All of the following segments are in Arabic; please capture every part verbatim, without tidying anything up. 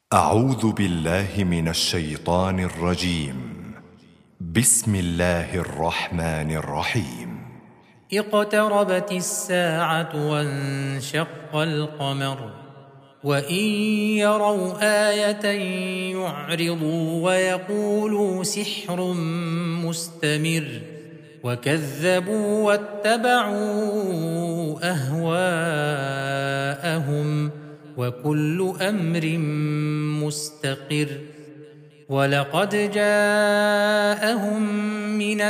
أعوذ بالله من الشيطان الرجيم. بسم الله الرحمن الرحيم. اقتربت الساعة وانشق القمر وإن يروا آية يعرضوا ويقولوا سحر مستمر وكذبوا واتبعوا أهواءهم وكل أمر مستقر. ولقد جاءهم من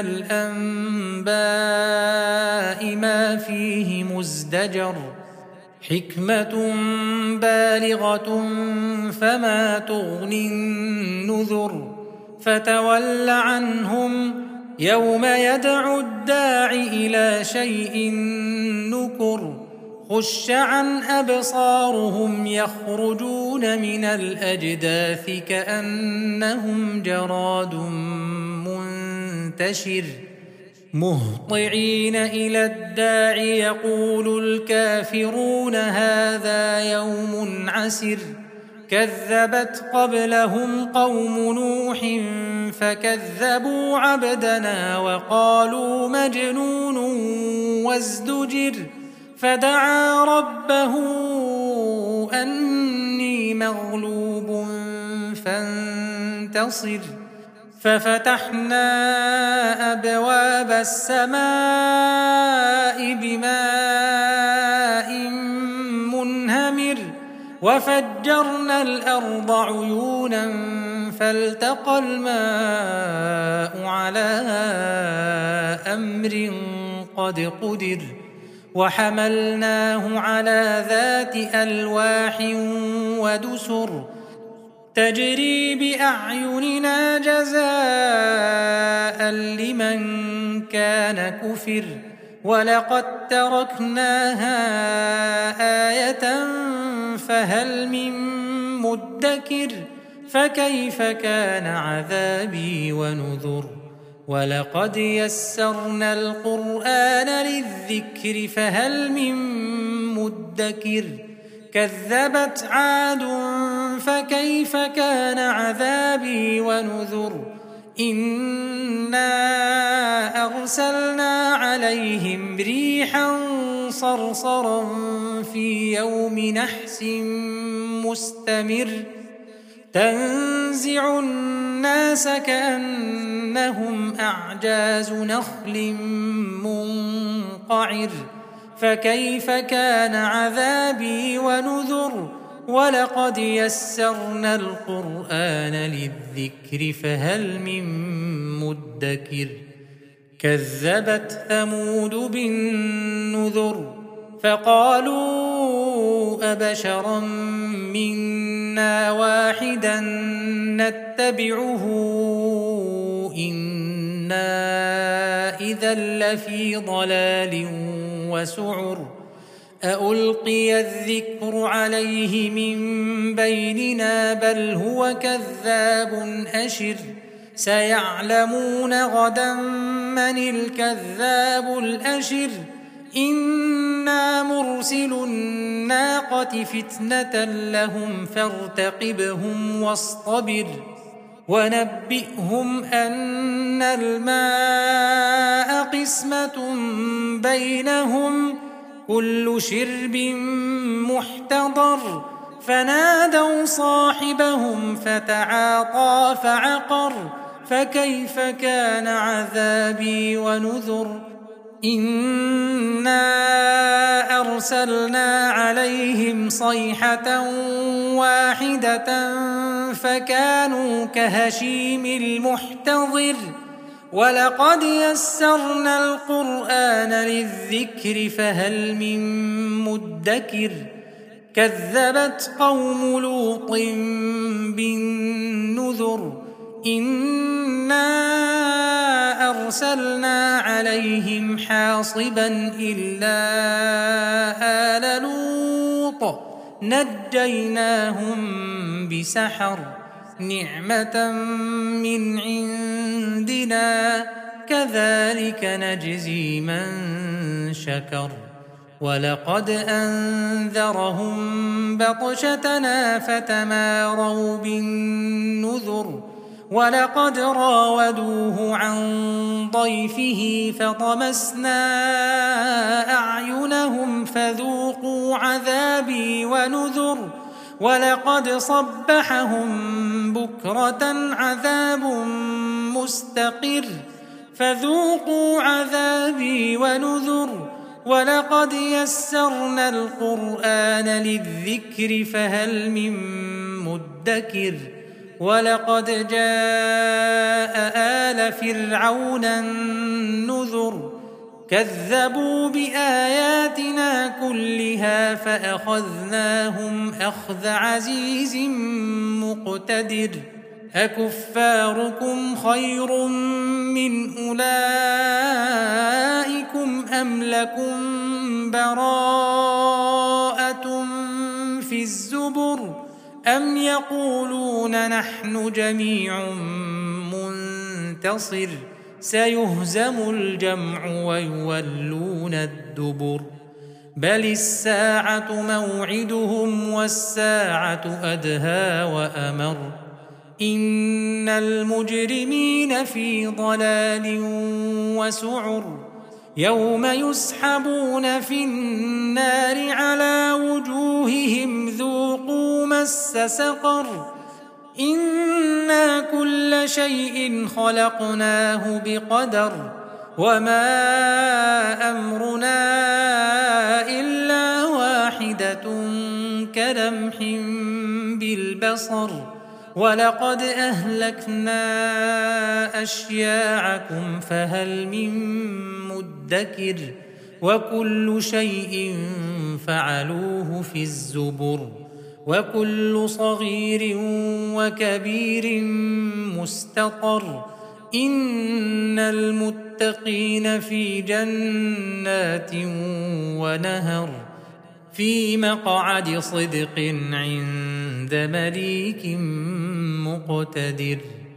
الأنباء ما فيه مزدجر حكمة بالغة فما تغني النذر. فتول عنهم يوم يدعو الداع إلى شيء نكر خش عن أبصارهم يخرجون من الأجداث كأنهم جراد منتشر مهطعين إلى الداع يقول الكافرون هذا يوم عسر. كذبت قبلهم قوم نوح فكذبوا عبدنا وقالوا مجنون وازدجر. فدعا ربه أني مغلوب فانتصر. ففتحنا أبواب السماء بماء منهمر وفجرنا الأرض عيونا فالتقى الماء على أمر قد قدر. وحملناه على ذات ألواح ودسر تجري بأعيننا جزاء لمن كان كفر. ولقد تركناها آية فهل من مدكر. فكيف كان عذابي ونذر. ولقد يسرنا القرآن للذكر فهل من مدكر. كذبت عاد فكيف كان عذابي ونذر. إنا أرسلنا عليهم ريحا صرصرا في يوم نحس مستمر تنزع الناس كأنهم أعجاز نخل منقعر. فكيف كان عذابي ونذر. ولقد يسرنا القرآن للذكر فهل من مدكر. كذبت ثمود بالنذر فقالوا أبشرا منا واحدا نتبعه إنا إذا لفي ضلال وسعر. أألقي الذكر عليه من بيننا بل هو كذاب أشر. سيعلمون غدا من الكذاب الأشر. إنا مرسل الناقة فتنة لهم فارتقبهم واصطبر. ونبئهم أن الماء قسمة بينهم كل شرب محتضر. فنادوا صاحبهم فتعاطى فعقر. فكيف كان عذابي ونذر. إنا أرسلنا عليهم صيحة واحدة فكانوا كهشيم المحتضر. ولقد يسرنا القرآن للذكر فهل من مدكر. كذبت قوم لوط بالنذر إنا أرسلنا عليهم حاصبا إلا آل لوط نجيناهم بسحر نعمة من عندنا كذلك نجزي من شكر. ولقد أنذرهم بطشتنا فتماروا بالنذر ولقد راودوه عن ضيفه فطمسنا أعينهم فذوقوا عذابي ونذر ولقد صبحهم بكرة عذاب مستقر فذوقوا عذابي ونذر ولقد يسرنا القرآن للذكر فهل من مدكر ولقد جاء آل فرعون النذر كذبوا بآياتنا كلها فأخذناهم أخذ عزيز مقتدر أكفاركم خير من أولئكم أم لكم براءة في الزبر أم يقولون نحن جميع منتصر سيهزم الجمع ويولون الدبر بل الساعة موعدهم والساعة أدهى وأمر إن المجرمين في ضلال وسعر يوم يسحبون في النار على وجوههم ذوقوا مس سقر إنا كل شيء خلقناه بقدر وما أمرنا إلا واحدة كلمح بالبصر ولقد أهلكنا أشياعكم فهل من مدكر وكل شيء فعلوه في الزبر وكل صغير وكبير مستطر إن المتقين في جنات ونهر في مقعد صدق عند مليك مقتدر.